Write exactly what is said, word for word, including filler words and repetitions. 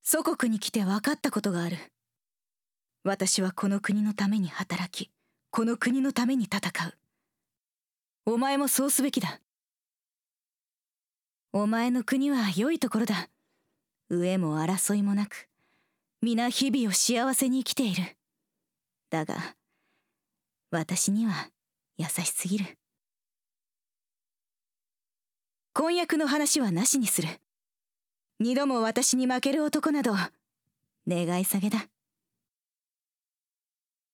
祖国に来て分かったことがある。私はこの国のために働き、この国のために戦う。お前もそうすべきだ。お前の国は良いところだ。飢えも争いもなく、皆日々を幸せに生きている。だが、私には優しすぎる。婚約の話はなしにする。二度も私に負ける男など、願い下げだ。